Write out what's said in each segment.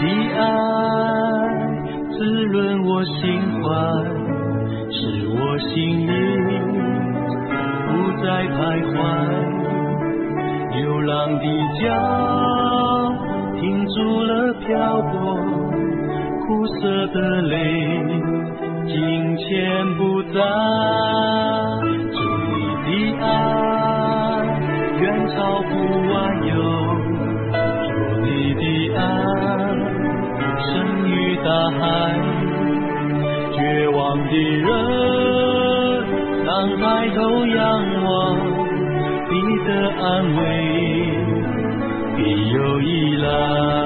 的爱滋润我心怀，使我心灵不再徘徊。流浪的脚停住了漂泊，苦涩的泪金钱不在。主你的爱远超乎万有，主你的爱深于大海。绝望的人当抬头仰望，你的安慰必有依赖。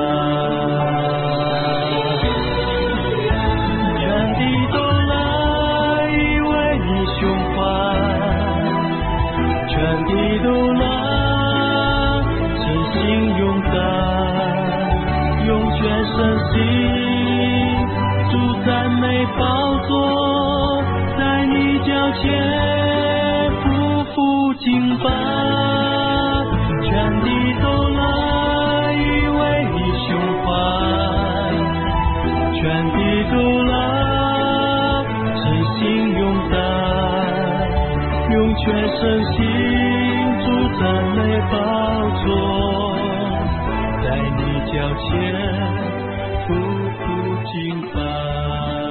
全地都来为你胸怀，全地都来真心拥戴，用全身心主赞美宝座，在你脚前匍匐敬拜。全地都来为你胸怀，全地都来真心拥戴，用全身心主赞美宝座，在你脚前匍匐敬拜。